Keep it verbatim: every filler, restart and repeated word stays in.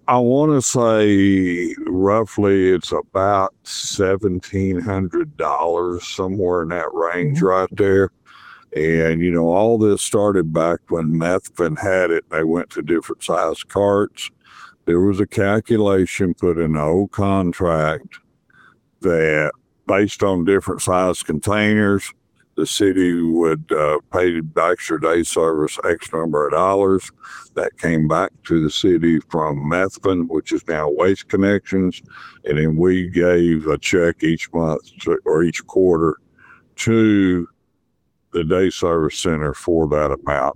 I want to say roughly it's about seventeen hundred dollars somewhere in that range Mhm. right there. And, you know, all this started back when Methvin had it. They went to different size carts. There was a calculation put in the old contract that based on different size containers, the city would uh, pay extra day service X number of dollars. That came back to the city from Methvin, which is now Waste Connections. And then we gave a check each month to, or each quarter to the day service center for that amount.